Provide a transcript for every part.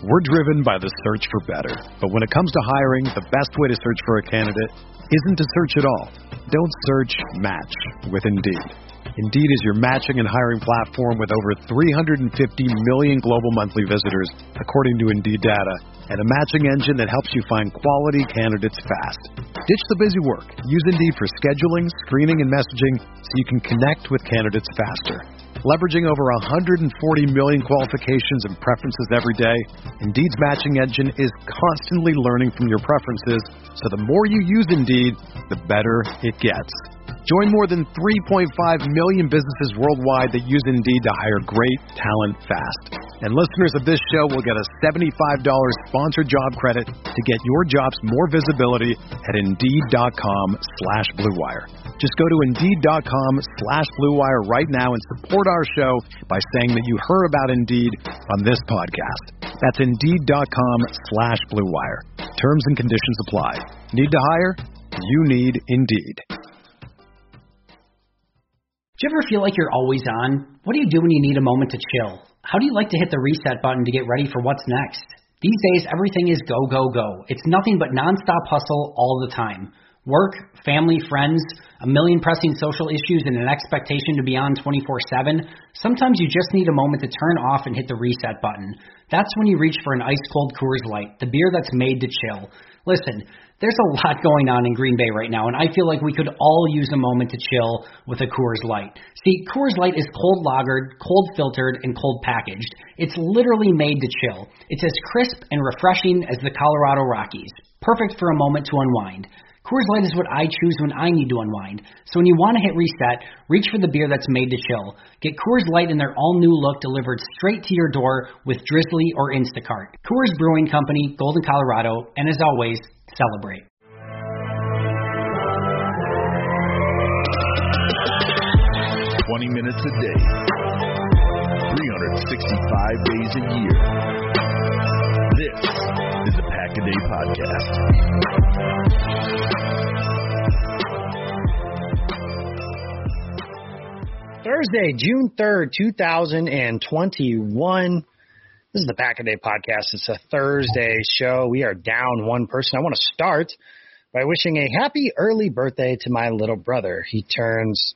We're driven by the search for better. But when it comes to hiring, the best way to search for a candidate isn't to search at all. Don't search, match with Indeed. Indeed is your matching and hiring platform with over 350 million global monthly visitors, according to Indeed data, and a matching engine that helps you find quality candidates fast. Ditch the busy work. Use Indeed for scheduling, screening, and messaging so you can connect with candidates faster. Leveraging over 140 million qualifications and preferences every day, Indeed's matching engine is constantly learning from your preferences, so the more you use Indeed, the better it gets. Join more than 3.5 million businesses worldwide that use Indeed to hire great talent fast. And listeners of this show will get a $75 sponsored job credit to get your jobs more visibility at Indeed.com/Blue Wire. Just go to Indeed.com/Blue Wire right now and support our show by saying that you heard about Indeed on this podcast. That's Indeed.com/Blue Wire. Terms and conditions apply. Need to hire? You need Indeed. Do you ever feel like you're always on? What do you do when you need a moment to chill? How do you like to hit the reset button to get ready for what's next? These days, everything is go, go, go. It's nothing but nonstop hustle all the time. Work, family, friends, a million pressing social issues, and an expectation to be on 24/7. Sometimes you just need a moment to turn off and hit the reset button. That's when you reach for an ice-cold Coors Light, the beer that's made to chill. Listen, there's a lot going on in Green Bay right now, and I feel like we could all use a moment to chill with a Coors Light. See, Coors Light is cold lagered, cold filtered, and cold packaged. It's literally made to chill. It's as crisp and refreshing as the Colorado Rockies. Perfect for a moment to unwind. Coors Light is what I choose when I need to unwind. So when you want to hit reset, reach for the beer that's made to chill. Get Coors Light in their all-new look delivered straight to your door with Drizzly or Instacart. Coors Brewing Company, Golden, Colorado, and as always, celebrate. Minutes a day, 365 days a year. This is the Pack-A-Day Podcast. Thursday, June 3rd, 2021. This is the Pack-A-Day Podcast. It's a Thursday show. We are down one person. I want to start by wishing a happy early birthday to my little brother. He turns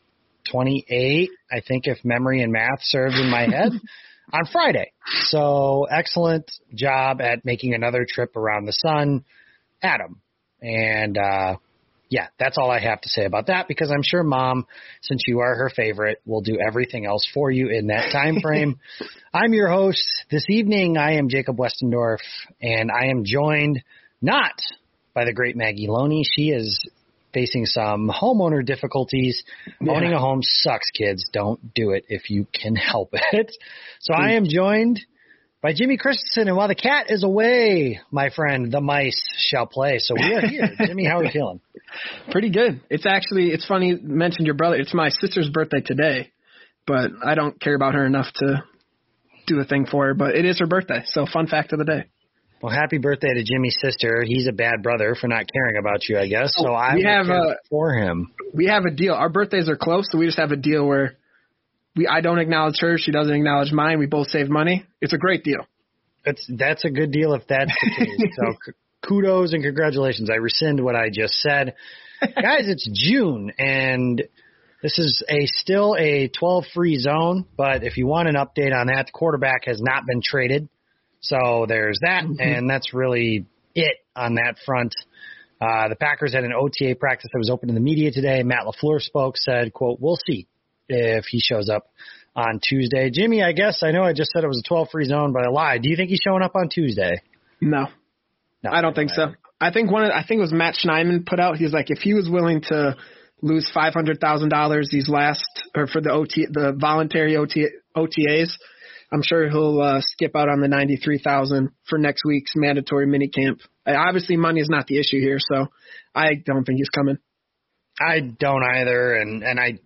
28, I think, if memory and math served in my head, on Friday. So excellent job at making another trip around the sun, Adam. And yeah, that's all I have to say about that, because I'm sure Mom, since you are her favorite, will do everything else for you in that time frame. I'm your host this evening. I am Jacob Westendorf, and I am joined not by the great Maggie Loney. She is facing some homeowner difficulties. Yeah. Owning a home sucks, kids. Don't do it if you can help it. So I am joined by Jimmy Christensen, and while the cat is away, my friend, the mice shall play. So we are here. Jimmy, how are you feeling? Pretty good. It's funny you mentioned your brother. It's my sister's birthday today, but I don't care about her enough to do a thing for her, but it is her birthday. So fun fact of the day. Well, happy birthday to Jimmy's sister. He's a bad brother for not caring about you, I guess. So I have for him. We have a deal. Our birthdays are close, so we just have a deal where I don't acknowledge her, she doesn't acknowledge mine. We both save money. It's a great deal. That's a good deal if that's the case. So kudos and congratulations. I rescind what I just said. Guys, it's June, and this is still a 12-free zone, but if you want an update on that, the quarterback has not been traded. So there's that, and that's really it on that front. The Packers had an OTA practice that was open to the media today. Matt LaFleur said, quote, "We'll see if he shows up on Tuesday." Jimmy, I guess I know I just said it was a 12-free zone, but I lied. Do you think he's showing up on Tuesday? No, I don't think so. I think it was Matt Schneidman put out. He's like, if he was willing to lose $500,000 for the voluntary OTAs. I'm sure he'll skip out on the $93,000 for next week's mandatory minicamp. Obviously, money is not the issue here, so I don't think he's coming. I don't either, and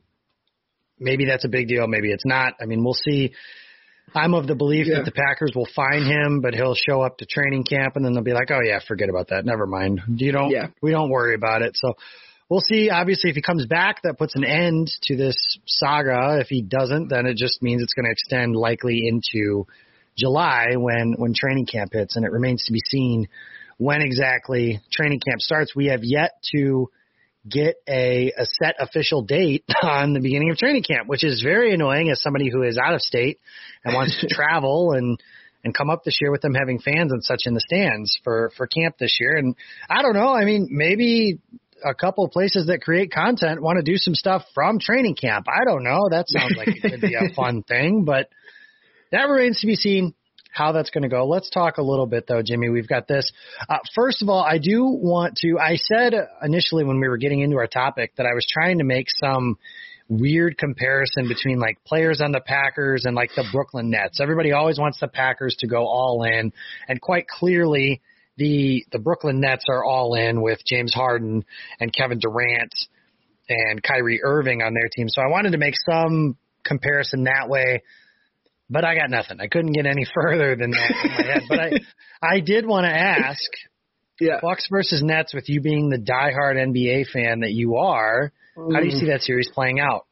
maybe that's a big deal, maybe it's not. I mean, we'll see. I'm of the belief that the Packers will fine him, but he'll show up to training camp, and then they'll be like, "Oh yeah, forget about that. Never mind. We don't worry about it." So we'll see. Obviously, if he comes back, that puts an end to this saga. If he doesn't, then it just means it's going to extend likely into July when training camp hits, and it remains to be seen when exactly training camp starts. We have yet to get a set official date on the beginning of training camp, which is very annoying as somebody who is out of state and wants to travel and come up this year with them having fans and such in the stands for camp this year. And I don't know. I mean, maybe a couple of places that create content want to do some stuff from training camp. I don't know. That sounds like it could be a fun thing, but that remains to be seen how that's going to go. Let's talk a little bit, though, Jimmy. We've got this. First of all, I do want to – I said initially when we were getting into our topic that I was trying to make some weird comparison between, like, players on the Packers and, like, the Brooklyn Nets. Everybody always wants the Packers to go all in, and quite clearly the Brooklyn Nets are all in with James Harden and Kevin Durant and Kyrie Irving on their team. So I wanted to make some comparison that way. But I got nothing. I couldn't get any further than that in my head. But I did want to ask, Bucks versus Nets, with you being the diehard NBA fan that you are, how do you see that series playing out?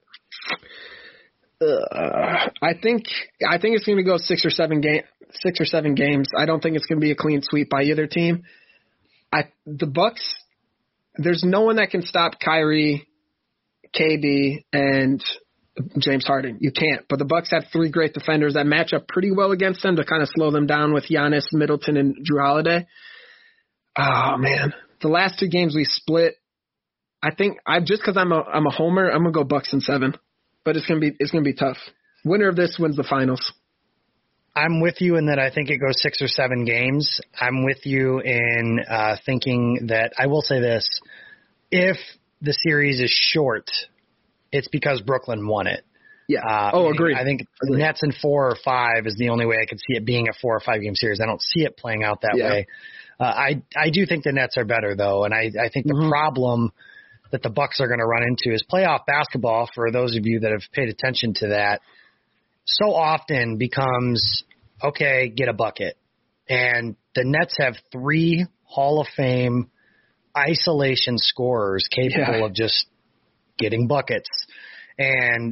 I think it's going to go 6 or 7 games. I don't think it's going to be a clean sweep by either team. The Bucks, there's no one that can stop Kyrie, KD, and James Harden. You can't. But the Bucks have 3 great defenders that match up pretty well against them to kind of slow them down with Giannis, Middleton, and Jrue Holiday. Oh man, the last 2 games we split. I think just because I'm a homer, I'm gonna go Bucks in 7. But it's gonna be tough. Winner of this wins the finals. I'm with you in that I think it goes 6 or 7 games. I'm with you in thinking that I will say this: if the series is short, it's because Brooklyn won it. Yeah. Agreed. I think Nets in 4 or 5 is the only way I could see it being a 4 or 5 game series. I don't see it playing out that way. I do think the Nets are better, though, and I think the problem that the Bucks are going to run into is playoff basketball, for those of you that have paid attention to that, so often becomes, okay, get a bucket. And the Nets have 3 Hall of Fame isolation scorers capable of just getting buckets. And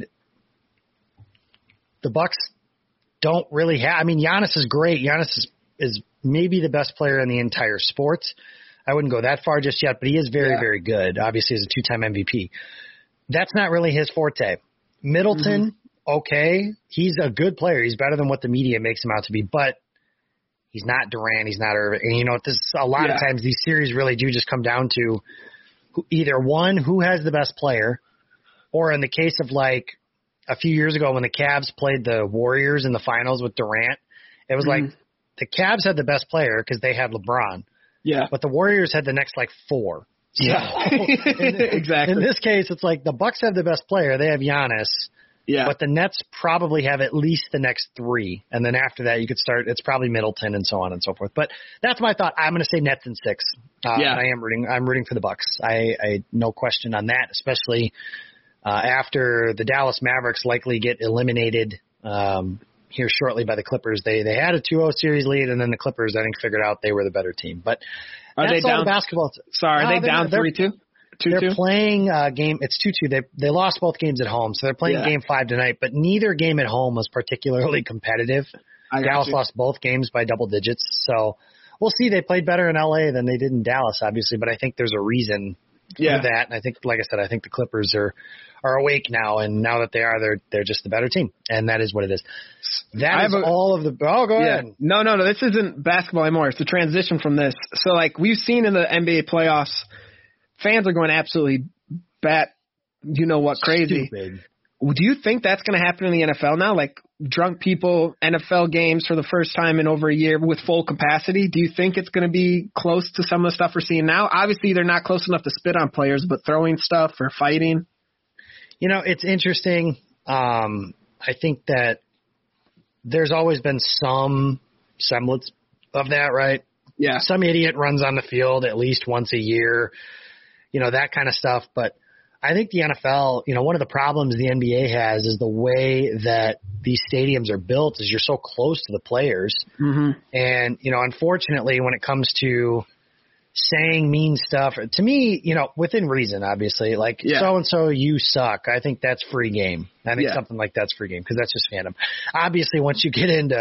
the Bucks don't really have – I mean, Giannis is great. Giannis is maybe the best player in the entire sport. I wouldn't go that far just yet, but he is very, very good. Obviously, he's a 2-time MVP. That's not really his forte. Middleton, okay, he's a good player. He's better than what the media makes him out to be, but he's not Durant. He's not Irving. And, you know, a lot of times these series really do just come down to either one, who has the best player, or in the case of like a few years ago when the Cavs played the Warriors in the finals with Durant, it was like the Cavs had the best player because they had LeBron. Yeah. But the Warriors had the next like 4. So exactly. In this case, it's like the Bucks have the best player. They have Giannis. Yeah. But the Nets probably have at least the next 3. And then after that, you could start, it's probably Middleton and so on and so forth. But that's my thought. I'm going to say Nets in 6. I'm rooting for the Bucks. I no question on that, especially after the Dallas Mavericks likely get eliminated here shortly by the Clippers. They had a 2-0 series lead, and then the Clippers, I think, figured out they were the better team. But are they down? Basketball. Sorry, are they down 3-2? They're playing game. It's 2-2. They lost both games at home, so they're playing game 5 tonight. But neither game at home was particularly competitive. Dallas lost both games by double digits, so we'll see. They played better in LA than they did in Dallas, obviously. But I think there's a reason for that. And I think, like I said, I think the Clippers are awake now, and now that they are, they're just the better team, and that is what it is. All of the. Oh, go ahead. No. This isn't basketball anymore. It's a transition from this. So, like we've seen in the NBA playoffs, fans are going absolutely bat. You know what? Crazy. Stupid. Do you think that's going to happen in the NFL now? Like drunk people, NFL games for the first time in over a year with full capacity. Do you think it's going to be close to some of the stuff we're seeing now? Obviously, they're not close enough to spit on players, but throwing stuff or fighting. You know, it's interesting. I think that there's always been some semblance of that, right? Yeah. Some idiot runs on the field at least once a year, you know, that kind of stuff. But I think the NFL, you know, one of the problems the NBA has is the way that these stadiums are built is you're so close to the players. And, you know, unfortunately, when it comes to saying mean stuff, to me, you know, within reason, obviously, like so-and-so, you suck. I think that's free game. I think something like that's free game because that's just fandom. Obviously, once you get into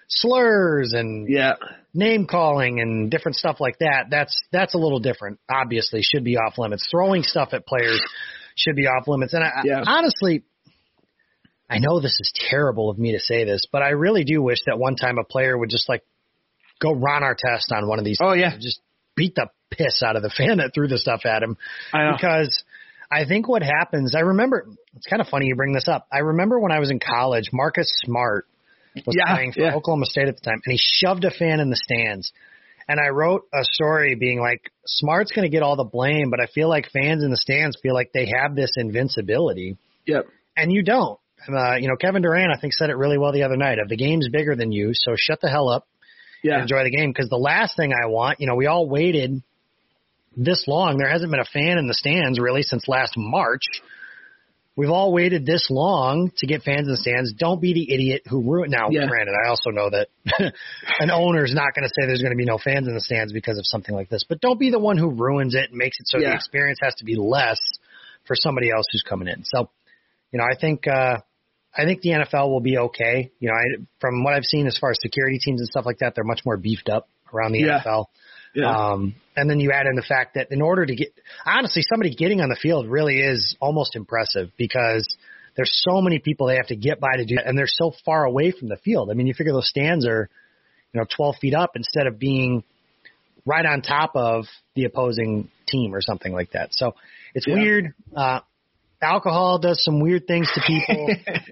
slurs and name calling and different stuff like that, that's a little different. Obviously, should be off limits. Throwing stuff at players should be off limits. And honestly, I know this is terrible of me to say this, but I really do wish that one time a player would just like go Ron Artest on one of these. Just beat the piss out of the fan that threw the stuff at him. Because I think what happens, I remember, it's kind of funny you bring this up. I remember when I was in college, Marcus Smart was playing for Oklahoma State at the time, and he shoved a fan in the stands. And I wrote a story being like, Smart's going to get all the blame, but I feel like fans in the stands feel like they have this invincibility. Yep. And you don't. Kevin Durant, I think, said it really well the other night. The game's bigger than you, so shut the hell up and enjoy the game. Because the last thing I want, we all waited this long. There hasn't been a fan in the stands really since last March. We've all waited this long to get fans in the stands. Don't be the idiot who ruined. Now, granted, I also know that an owner's not going to say there's going to be no fans in the stands because of something like this. But don't be the one who ruins it and makes it so the experience has to be less for somebody else who's coming in. So, I think the NFL will be okay. From what I've seen as far as security teams and stuff like that, they're much more beefed up around the NFL. Yeah. And then you add in the fact that in order to get, honestly, somebody getting on the field really is almost impressive because there's so many people they have to get by to do that, and they're so far away from the field. I mean, you figure those stands are, 12 feet up instead of being right on top of the opposing team or something like that. So it's weird. Alcohol does some weird things to people.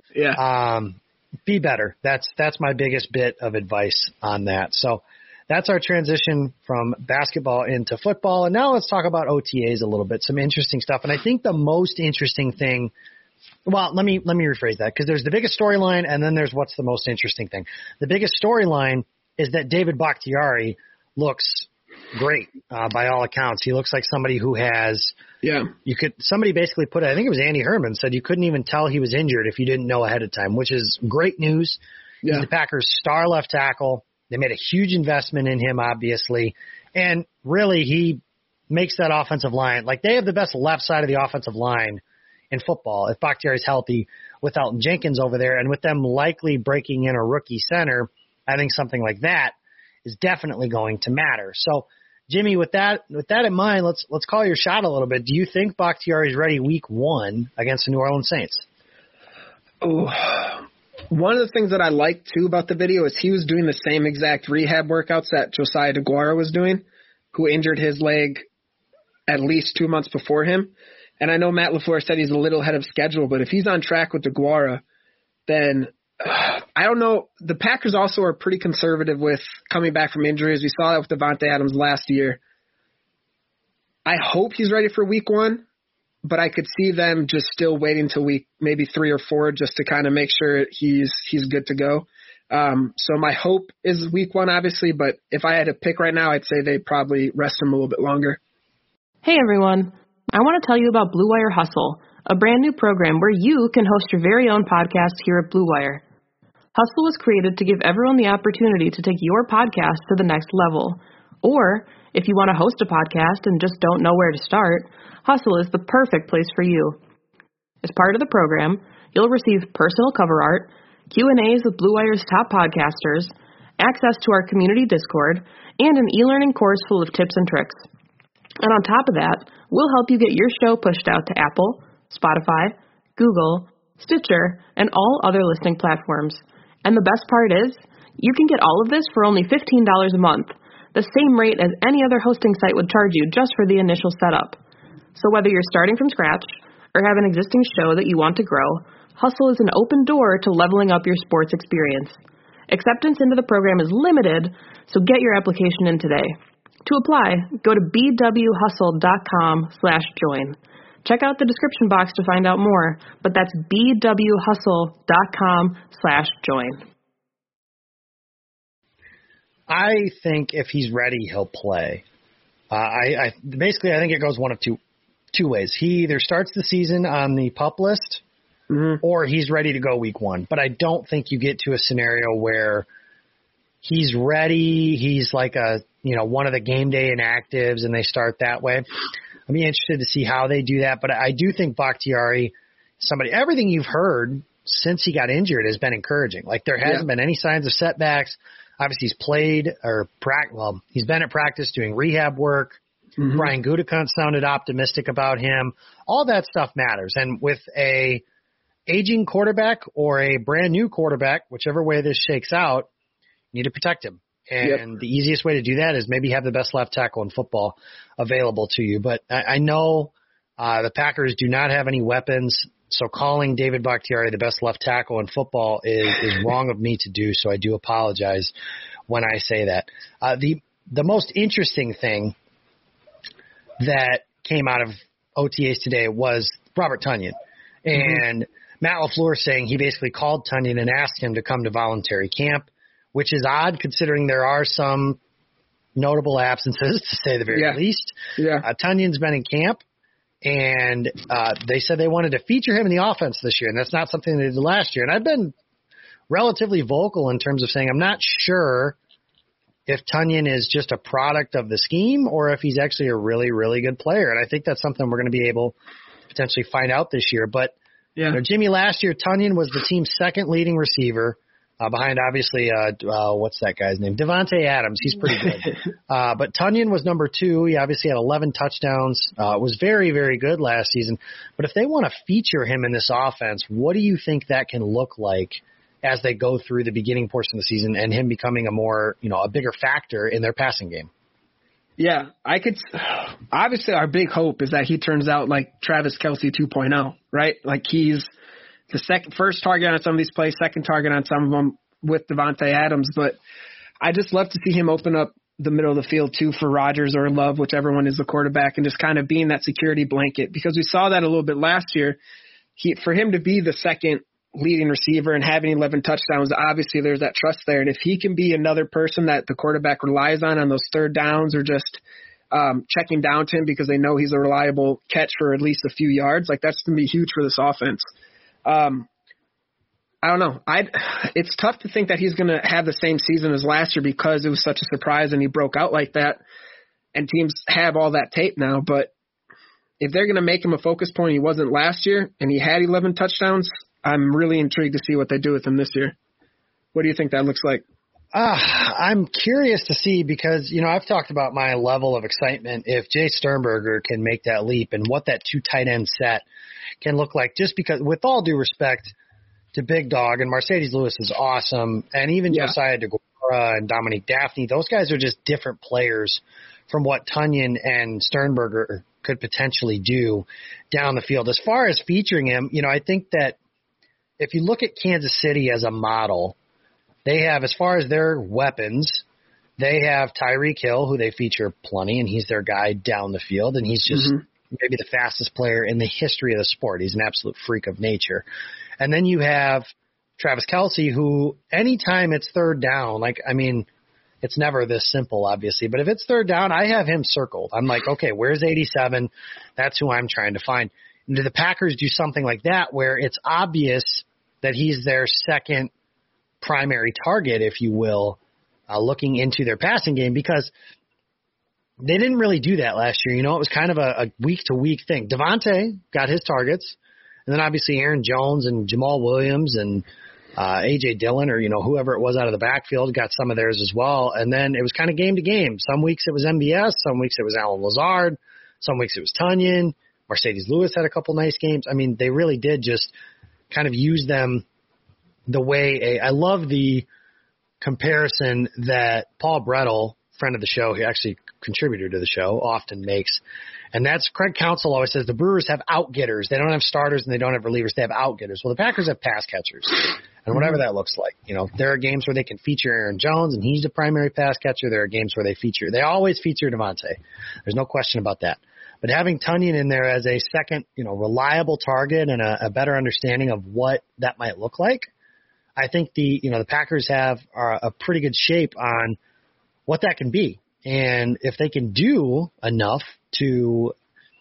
Be better. That's my biggest bit of advice on that. So that's our transition from basketball into football. And now let's talk about OTAs a little bit, some interesting stuff. And I think the most interesting thing, well, let me rephrase that, because there's the biggest storyline and then there's what's the most interesting thing. The biggest storyline is that David Bakhtiari looks great by all accounts. He looks like somebody who has somebody basically put it, I think it was Andy Herman said you couldn't even tell he was injured if you didn't know ahead of time, which is great news. He's the Packers' star left tackle. They made a huge investment in him, obviously. And really, he makes that offensive line, like they have the best left side of the offensive line in football if Bakhtiari's healthy with Elton Jenkins over there. And with them likely breaking in a rookie center, I think something like that is definitely going to matter. So, Jimmy, with that in mind, let's call your shot a little bit. Do you think Bakhtiari is ready week 1 against the New Orleans Saints? Oh, one of the things that I liked, too, about the video is he was doing the same exact rehab workouts that Josiah DeGuara was doing, who injured his leg at least 2 months before him. And I know Matt LaFleur said he's a little ahead of schedule, but if he's on track with DeGuara, then I don't know. The Packers also are pretty conservative with coming back from injuries. We saw that with Devontae Adams last year. I hope he's ready for week 1. But I could see them just still waiting till week maybe 3 or 4 just to kind of make sure he's good to go. So my hope is week 1, obviously, but if I had to pick right now, I'd say they'd probably rest him a little bit longer. Hey, everyone. I want to tell you about Blue Wire Hustle, a brand new program where you can host your very own podcast here at Blue Wire. Hustle was created to give everyone the opportunity to take your podcast to the next level. Or if you want to host a podcast and just don't know where to start, Hustle is the perfect place for you. As part of the program, you'll receive personal cover art, Q&As with Blue Wire's top podcasters, access to our community Discord, and an e-learning course full of tips and tricks. And on top of that, we'll help you get your show pushed out to Apple, Spotify, Google, Stitcher, and all other listening platforms. And the best part is, you can get all of this for only $15 a month, the same rate as any other hosting site would charge you just for the initial setup. So whether you're starting from scratch or have an existing show that you want to grow, Hustle is an open door to leveling up your sports experience. Acceptance into the program is limited, so get your application in today. To apply, go to bwhustle.com/join. Check out the description box to find out more, but that's bwhustle.com/join. I think if he's ready, he'll play. I think it goes one of two ways. He either starts the season on the PUP list, or he's ready to go week 1. But I don't think you get to a scenario where he's ready. He's like one of the game day inactives, and they start that way. I'd be interested to see how they do that. But I do think Bakhtiari, everything you've heard since he got injured has been encouraging. Like there hasn't been any signs of setbacks. Obviously he's he's been at practice doing rehab work. Mm-hmm. Brian Gutekunst sounded optimistic about him. All that stuff matters. And with a aging quarterback or a brand new quarterback, whichever way this shakes out, you need to protect him. And the easiest way to do that is maybe have the best left tackle in football available to you. But I know the Packers do not have any weapons, so calling David Bakhtiari the best left tackle in football is wrong of me to do, so I do apologize when I say that. The most interesting thing that came out of OTAs today was Robert Tonyan. And Matt LaFleur saying he basically called Tonyan and asked him to come to voluntary camp, which is odd considering there are some notable absences, to say the very least. Tonyan's been in camp, and they said they wanted to feature him in the offense this year, and that's not something they did last year. And I've been relatively vocal in terms of saying I'm not sure if Tonyan is just a product of the scheme or if he's actually a really, really good player. And I think that's something we're going to be able to potentially find out this year. But Jimmy, last year, Tonyan was the team's second leading receiver behind, obviously, what's that guy's name? Davante Adams. He's pretty good. But Tonyan was number 2. He obviously had 11 touchdowns. Was very, very good last season. But if they want to feature him in this offense, what do you think that can look like as they go through the beginning portion of the season and him becoming a bigger factor in their passing game? Yeah, obviously our big hope is that he turns out like Travis Kelce 2.0, right? Like he's the first target on some of these plays, second target on some of them with Davante Adams. But I just love to see him open up the middle of the field too for Rodgers or Love, whichever one is the quarterback, and just kind of being that security blanket, because we saw that a little bit last year. For him to be the second leading receiver and having 11 touchdowns, obviously there's that trust there. And if he can be another person that the quarterback relies on those third downs or just checking down to him because they know he's a reliable catch for at least a few yards, like that's going to be huge for this offense. I don't know. It's tough to think that he's going to have the same season as last year because it was such a surprise and he broke out like that, and teams have all that tape now. But if they're going to make him a focus point, he wasn't last year, and he had 11 touchdowns, I'm really intrigued to see what they do with him this year. What do you think that looks like? I'm curious to see because, I've talked about my level of excitement if Jay Sternberger can make that leap and what that 2 tight end set can look like, just because, with all due respect to Big Dog, and Mercedes Lewis is awesome, and even Josiah DeGuara and Dominique Daphne, those guys are just different players from what Tonyan and Sternberger could potentially do down the field. As far as featuring him, I think that if you look at Kansas City as a model, they have, as far as their weapons, they have Tyreek Hill, who they feature plenty, and he's their guy down the field, and he's just maybe the fastest player in the history of the sport. He's an absolute freak of nature. And then you have Travis Kelce, who anytime it's third down, it's never this simple, obviously, but if it's third down, I have him circled. I'm like, okay, where's 87? That's who I'm trying to find. And do the Packers do something like that where it's obvious that he's their second primary target, if you will, looking into their passing game? Because they didn't really do that last year. It was kind of a week-to-week thing. Devontae got his targets, and then obviously Aaron Jones and Jamal Williams and A.J. Dillon or, whoever it was out of the backfield got some of theirs as well. And then it was kind of game to game. Some weeks it was MBS. Some weeks it was Allen Lazard. Some weeks it was Tonyan. Mercedes Lewis had a couple nice games. They really did just kind of use them the way I love the comparison that Paul Brettel, friend of the show, he actually contributor to the show, often makes. And that's Craig Counsell always says the Brewers have out-getters. They don't have starters and they don't have relievers. They have out-getters. Well, the Packers have pass catchers. And whatever that looks like. There are games where they can feature Aaron Jones and he's the primary pass catcher. There are games where they always feature Devontae. There's no question about that. But having Tonyan in there as a second, reliable target and a better understanding of what that might look like, I think the Packers have a pretty good shape on what that can be. And if they can do enough to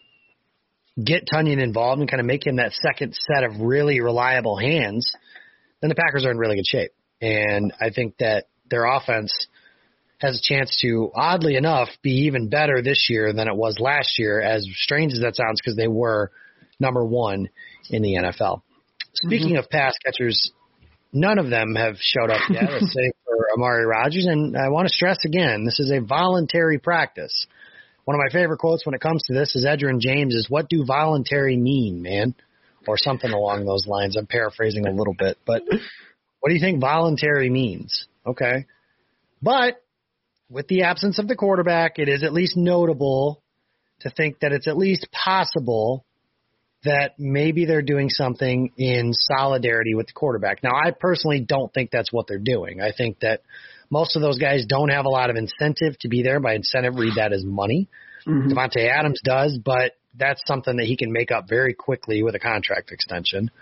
get Tonyan involved and kind of make him that second set of really reliable hands, then the Packers are in really good shape. And I think that their offense has a chance to, oddly enough, be even better this year than it was last year, as strange as that sounds, because they were number 1 in the NFL. Speaking of pass catchers, none of them have showed up yet, save for Amari Rodgers. And I want to stress again, this is a voluntary practice. One of my favorite quotes when it comes to this is Edgerrin James is, "What do voluntary mean, man?" Or something along those lines. I'm paraphrasing a little bit. But what do you think voluntary means? Okay. But with the absence of the quarterback, it is at least notable to think that it's at least possible that maybe they're doing something in solidarity with the quarterback. Now, I personally don't think that's what they're doing. I think that most of those guys don't have a lot of incentive to be there. By incentive, read that as money. Devontae Adams does, but that's something that he can make up very quickly with a contract extension.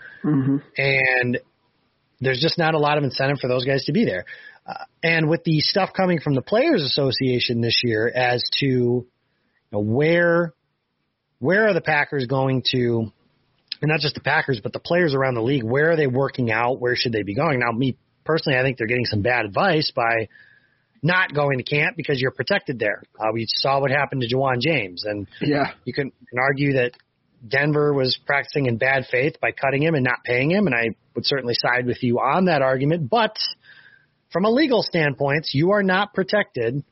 And there's just not a lot of incentive for those guys to be there. And with the stuff coming from the Players Association this year as to where are the Packers going to, and not just the Packers, but the players around the league, where are they working out? Where should they be going? Now, me personally, I think they're getting some bad advice by not going to camp because you're protected there. We saw what happened to Ja'Wuan James, and you can argue that Denver was practicing in bad faith by cutting him and not paying him, and I would certainly side with you on that argument. But from a legal standpoint, you are not protected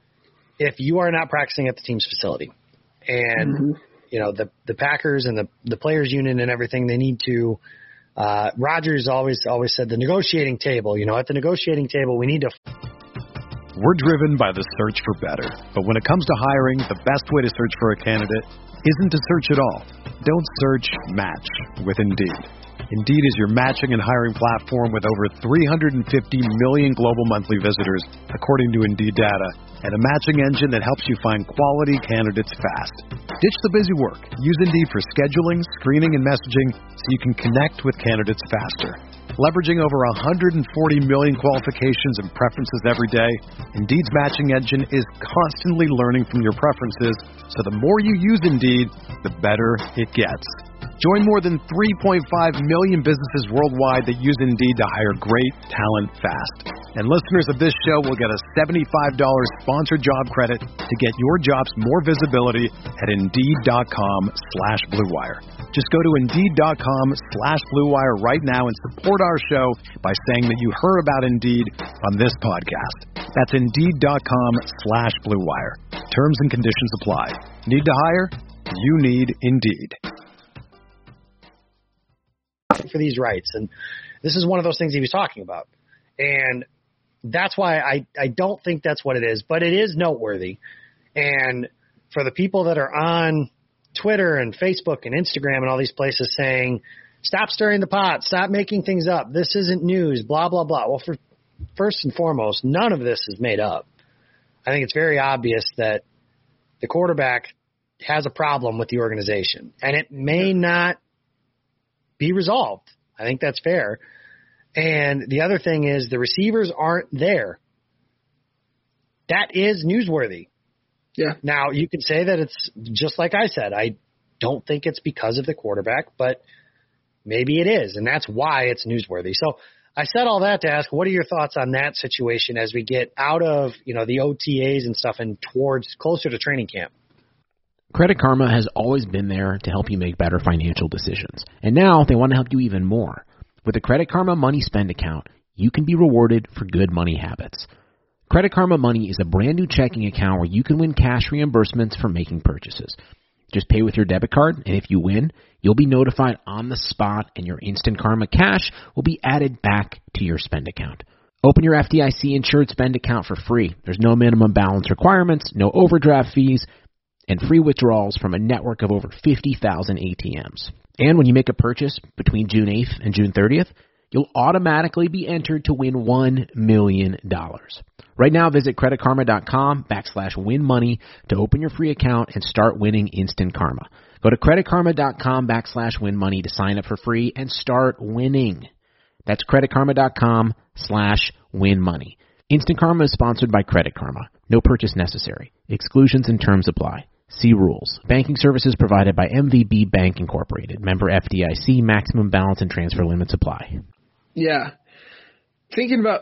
if you are not practicing at the team's facility. And the Packers and the players union and everything, they need to. Rodgers always said the negotiating table. At the negotiating table, we need to. We're driven by the search for better, but when it comes to hiring, the best way to search for a candidate isn't to search at all. Don't search, match with Indeed. Indeed is your matching and hiring platform with over 350 million global monthly visitors, according to Indeed data, and a matching engine that helps you find quality candidates fast. Ditch the busy work. Use Indeed for scheduling, screening, and messaging so you can connect with candidates faster. Leveraging over 140 million qualifications and preferences every day, Indeed's matching engine is constantly learning from your preferences, so the more you use Indeed, the better it gets. Join more than 3.5 million businesses worldwide that use Indeed to hire great talent fast. And listeners of this show will get a $75 sponsored job credit to get your jobs more visibility at Indeed.com/Blue Wire. Just go to Indeed.com/Blue Wire right now and support our show by saying that you heard about Indeed on this podcast. That's Indeed.com/Blue Wire. Terms and conditions apply. Need to hire? You need Indeed. For these rights, and this is one of those things he was talking about, and that's why I don't think that's what it is, but it is noteworthy. And for the people that are on Twitter and Facebook and Instagram and all these places saying, stop stirring the pot, stop making things up, this isn't news, blah, blah, blah. Well, first and foremost, none of this is made up. I think it's very obvious that the quarterback has a problem with the organization, and it may not be resolved. I think that's fair. And the other thing is the receivers aren't there. That is newsworthy. Yeah. Now, you can say that it's just like I said. I don't think it's because of the quarterback, but maybe it is, and that's why it's newsworthy. So I said all that to ask, what are your thoughts on that situation as we get out of the OTAs and stuff and towards closer to training camp? Credit Karma has always been there to help you make better financial decisions. And now they want to help you even more. With the Credit Karma Money Spend account, you can be rewarded for good money habits. Credit Karma Money is a brand new checking account where you can win cash reimbursements for making purchases. Just pay with your debit card, and if you win, you'll be notified on the spot, and your Instant Karma cash will be added back to your spend account. Open your FDIC-insured spend account for free. There's no minimum balance requirements, no overdraft fees, and free withdrawals from a network of over 50,000 ATMs. And when you make a purchase between June 8th and June 30th, you'll automatically be entered to win $1 million. Right now, visit creditkarma.com/winmoney to open your free account and start winning Instant Karma. Go to creditkarma.com/winmoney to sign up for free and start winning. That's creditkarma.com/winmoney. Instant Karma is sponsored by Credit Karma. No purchase necessary. Exclusions and terms apply. See rules. Banking services provided by MVB Bank Incorporated. Member FDIC. Maximum balance and transfer limits apply. Yeah. Thinking about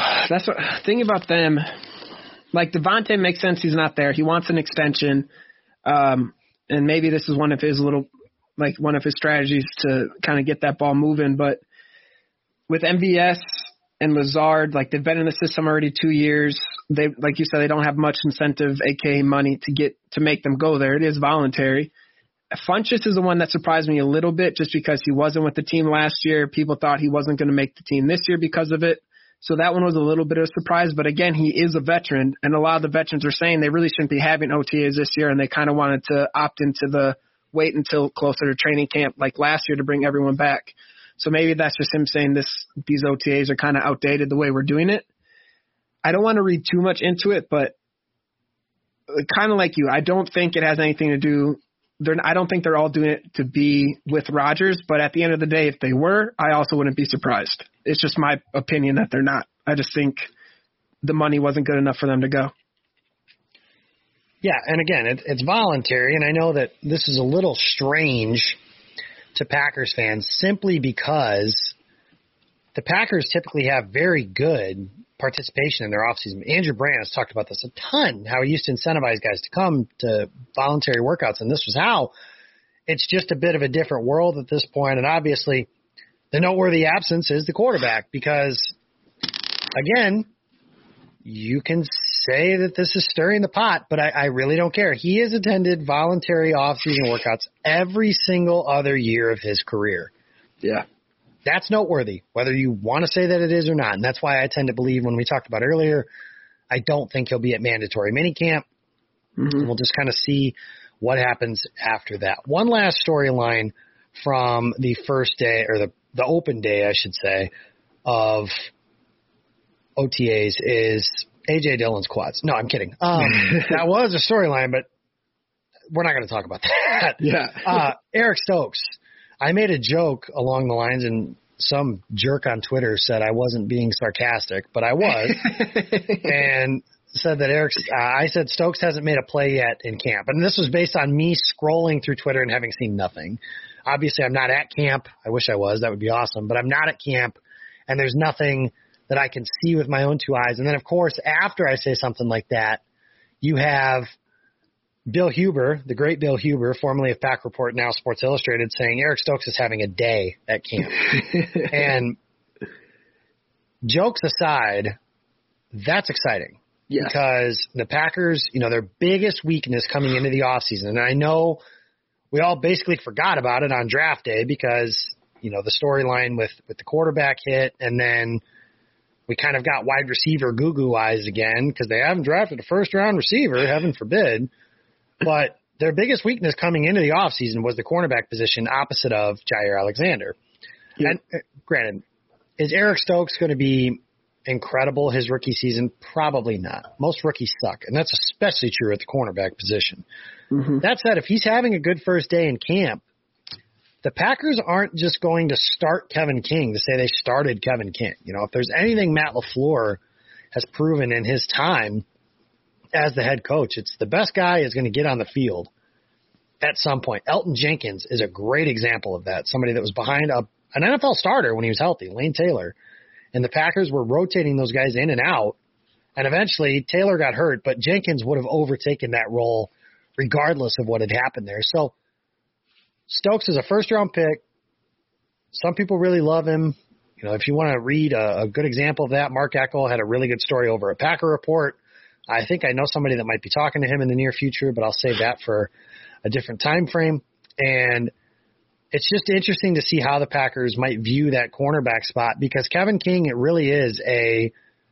them, like Devontae makes sense. He's not there. He wants an extension. And maybe this is one of his little like one of his strategies to kind of get that ball moving. But with MVS and Lazard, like they've been in the system already 2 years. They, like you said, they don't have much incentive, aka money, to make them go there. It is voluntary. Funchess is the one that surprised me a little bit just because he wasn't with the team last year. People thought he wasn't going to make the team this year because of it. So that one was a little bit of a surprise. But again, he is a veteran, and a lot of the veterans are saying they really shouldn't be having OTAs this year, and they kind of wanted to opt into the wait until closer to training camp like last year to bring everyone back. So maybe that's just him saying these OTAs are kind of outdated the way we're doing it. I don't want to read too much into it, but kind of like you, I don't think it has anything to do. I don't think they're all doing it to be with Rodgers, but at the end of the day, if they were, I also wouldn't be surprised. It's just my opinion that they're not. I just think the money wasn't good enough for them to go. Yeah, and again, it's voluntary, and I know that this is a little strange to Packers fans simply because the Packers typically have very good participation in their offseason. Andrew Brandt has talked about this a ton, how he used to incentivize guys to come to voluntary workouts, and this was how. It's just a bit of a different world at this point, and obviously the noteworthy absence is the quarterback because, again, you can say that this is stirring the pot, but I really don't care. He has attended voluntary offseason workouts every single other year of his career. Yeah. That's noteworthy, whether you want to say that it is or not. And that's why I tend to believe when we talked about earlier, I don't think he'll be at mandatory minicamp. Mm-hmm. We'll just kind of see what happens after that. One last storyline from the first day, or the open day, I should say, of OTAs is A.J. Dillon's quads. No, I'm kidding. That was a storyline, but we're not going to talk about that. Yeah. Eric Stokes. I made a joke along the lines, and some jerk on Twitter said I wasn't being sarcastic, but I was, and said that I said Stokes hasn't made a play yet in camp. And this was based on me scrolling through Twitter and having seen nothing. Obviously, I'm not at camp. I wish I was. That would be awesome. But I'm not at camp, and there's nothing that I can see with my own two eyes. And then, of course, after I say something like that, you have Bill Huber, the great Bill Huber, formerly of Pack Report, now Sports Illustrated, saying Eric Stokes is having a day at camp. And jokes aside, that's exciting. Yes. Because the Packers, their biggest weakness coming into the offseason, and I know we all basically forgot about it on draft day because, the storyline with the quarterback hit, and then we kind of got wide receiver goo-goo eyes again because they haven't drafted a first-round receiver, heaven forbid. But their biggest weakness coming into the offseason was the cornerback position opposite of Jair Alexander. Yeah. And granted, is Eric Stokes going to be incredible his rookie season? Probably not. Most rookies suck, and that's especially true at the cornerback position. Mm-hmm. That said, if he's having a good first day in camp, the Packers aren't just going to start Kevin King to say they started Kevin King. If there's anything Matt LaFleur has proven in his time as the head coach, it's the best guy is going to get on the field at some point. Elton Jenkins is a great example of that. Somebody that was behind an NFL starter when he was healthy, Lane Taylor. And the Packers were rotating those guys in and out. And eventually Taylor got hurt, but Jenkins would have overtaken that role regardless of what had happened there. So Stokes is a first-round pick. Some people really love him. If you want to read a good example of that, Mark Eckel had a really good story over at Packer Report. I think I know somebody that might be talking to him in the near future, but I'll save that for a different time frame. And it's just interesting to see how the Packers might view that cornerback spot because Kevin King, it really is a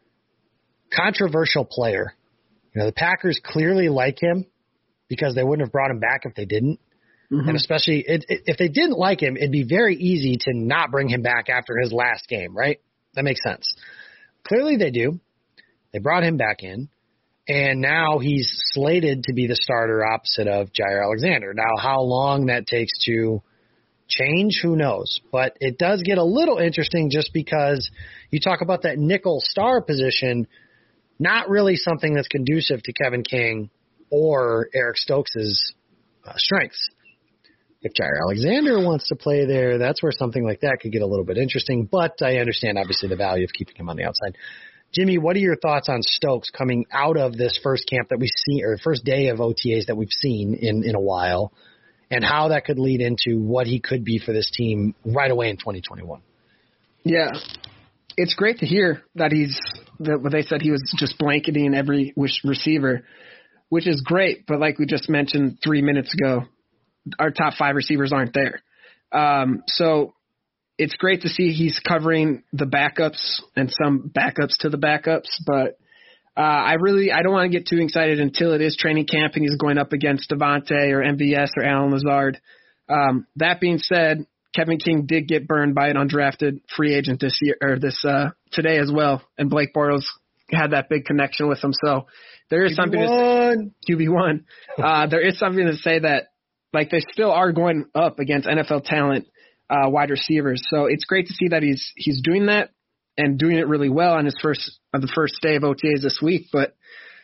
controversial player. The Packers clearly like him because they wouldn't have brought him back if they didn't. Mm-hmm. And especially if they didn't like him, it'd be very easy to not bring him back after his last game, right? That makes sense. Clearly they do. They brought him back in. And now he's slated to be the starter opposite of Jair Alexander. Now, how long that takes to change, who knows? But it does get a little interesting just because you talk about that nickel star position, not really something that's conducive to Kevin King or Eric Stokes' strengths. If Jair Alexander wants to play there, that's where something like that could get a little bit interesting. But I understand, obviously, the value of keeping him on the outside. Jimmy, what are your thoughts on Stokes coming out of this first camp that we've seen, or first day of OTAs that we've seen in a while? and how that could lead into what he could be for this team right away in 2021. Yeah. It's great to hear that what they said he was just blanketing every receiver, which is great. But like we just mentioned 3 minutes ago, our top 5 receivers aren't there. So it's great to see he's covering the backups and some backups to the backups. But I don't want to get too excited until it is training camp and he's going up against Devontae or MVS or Allen Lazard. That being said, Kevin King did get burned by an undrafted free agent this year or today as well, and Blake Bortles had that big connection with him. So there is something to QB1. There is something to say that like they still are going up against NFL talent wide receivers. So it's great to see that he's doing that and doing it really well on the first day of OTAs this week. But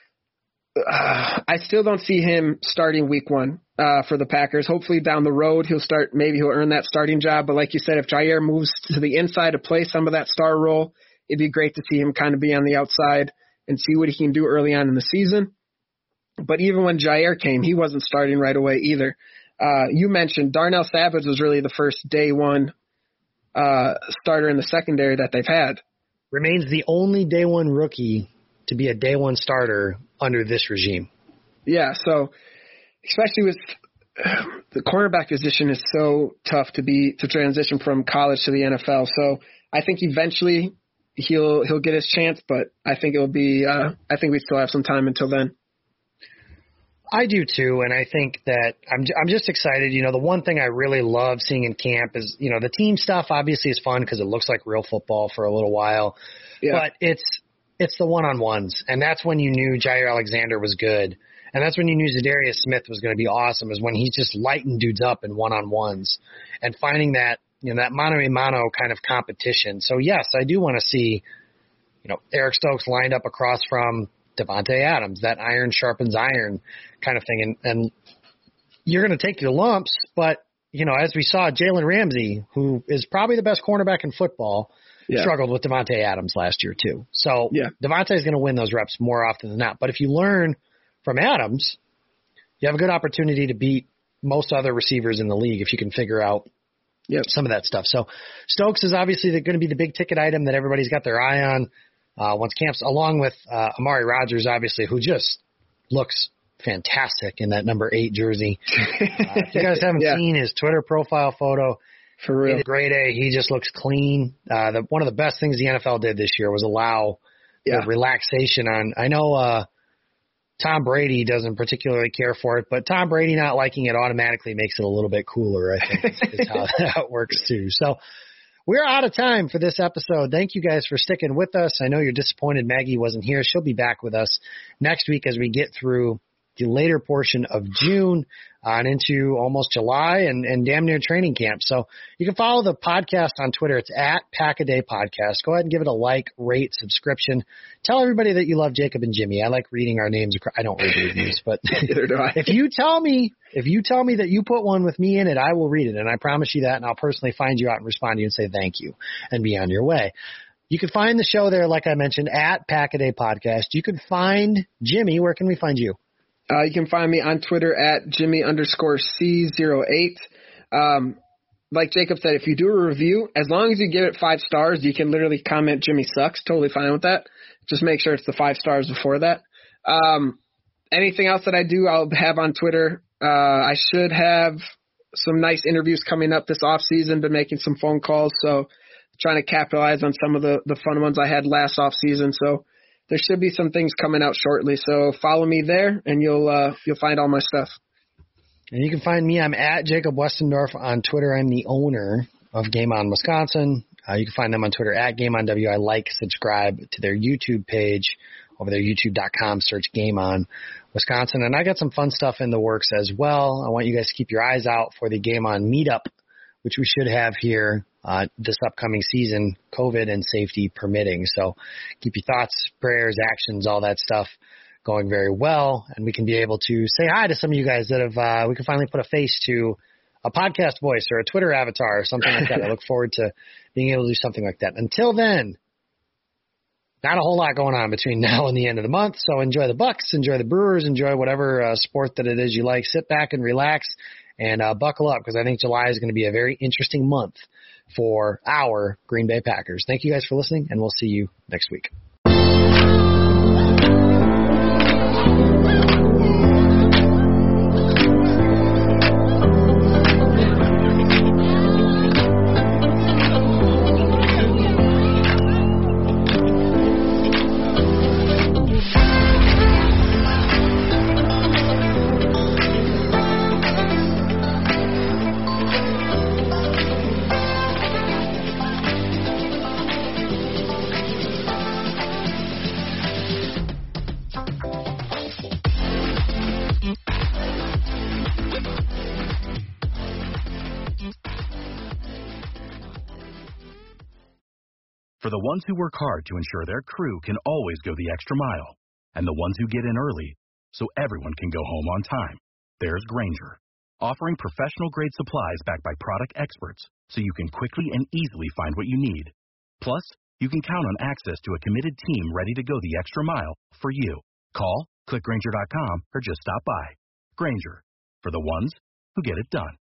I still don't see him starting week 1 for the Packers. Hopefully down the road maybe he'll earn that starting job. But like you said, if Jair moves to the inside to play some of that star role, it'd be great to see him kind of be on the outside and see what he can do early on in the season. But even when Jair came, he wasn't starting right away either. You mentioned Darnell Savage was really the first day 1 starter in the secondary that they've had. Remains the only day 1 rookie to be a day 1 starter under this regime. Yeah, so especially with the cornerback position is so tough to transition from college to the NFL. So I think eventually he'll get his chance, but I think it'll be I think we still have some time until then. I do too, and I think that I'm just excited. You know, the one thing I really love seeing in camp is, you know, the team stuff obviously is fun because it looks like real football for a little while. Yeah. But it's the one-on-ones, and that's when you knew Jair Alexander was good, and that's when you knew Zadarius Smith was going to be awesome, is when he's just lighting dudes up in one-on-ones and finding that, you know, that mano-a-mano kind of competition. So, yes, I do want to see, you know, Eric Stokes lined up across from Devontae Adams, that iron sharpens iron kind of thing. And you're going to take your lumps, but, you know, as we saw, Jalen Ramsey, who is probably the best cornerback in football, struggled with Devontae Adams last year too. So Devontae is going to win those reps more often than not. But if you learn from Adams, you have a good opportunity to beat most other receivers in the league if you can figure out some of that stuff. So Stokes is obviously going to be the big ticket item that everybody's got their eye on. Once camps, along with Amari Rodgers, obviously, who just looks fantastic in that number 8 jersey. If you guys haven't seen his Twitter profile photo, for real, grade A, he just looks clean. One of the best things the NFL did this year was allow the relaxation on. I know Tom Brady doesn't particularly care for it, but Tom Brady not liking it automatically makes it a little bit cooler, I think, is how that works too. So we're out of time for this episode. Thank you guys for sticking with us. I know you're disappointed Maggie wasn't here. She'll be back with us next week as we get through the later portion of June and into almost July and damn near training camp. So you can follow the podcast on Twitter. It's at Pack-A-Day Podcast. Go ahead and give it a like, rate, subscription. Tell everybody that you love Jacob and Jimmy. I like reading our names. I don't read reviews, but neither do I. If you tell me that you put one with me in it, I will read it. And I promise you that. And I'll personally find you out and respond to you and say thank you and be on your way. You can find the show there, like I mentioned, at Pack-A-Day Podcast. You can find Jimmy. Where can we find you? You can find me on Twitter at Jimmy_C08. Like Jacob said, if you do a review, as long as you give it 5 stars, you can literally comment Jimmy sucks. Totally fine with that. Just make sure it's the 5 stars before that. Anything else that I do, I'll have on Twitter. I should have some nice interviews coming up this off season. Been making some phone calls, so trying to capitalize on some of the fun ones I had last off season. So there should be some things coming out shortly. So follow me there, and you'll find all my stuff. And you can find me. I'm at Jacob Westendorf on Twitter. I'm the owner of Game On Wisconsin. You can find them on Twitter at Game On W. I subscribe to their YouTube page over there, youtube.com. Search Game On Wisconsin. And I got some fun stuff in the works as well. I want you guys to keep your eyes out for the Game On meetup, which we should have here this upcoming season, COVID and safety permitting. So keep your thoughts, prayers, actions, all that stuff going very well. And we can be able to say hi to some of you guys that have, we can finally put a face to a podcast voice or a Twitter avatar or something like that. I look forward to being able to do something like that. Until then, not a whole lot going on between now and the end of the month. So enjoy the Bucks, enjoy the Brewers, enjoy whatever sport that it is you like. Sit back and relax and buckle up, because I think July is going to be a very interesting month for our Green Bay Packers. Thank you guys for listening, and we'll see you next week. For the ones who work hard to ensure their crew can always go the extra mile, and the ones who get in early so everyone can go home on time, there's Grainger, offering professional-grade supplies backed by product experts so you can quickly and easily find what you need. Plus, you can count on access to a committed team ready to go the extra mile for you. Call, click Grainger.com, or just stop by. Grainger, for the ones who get it done.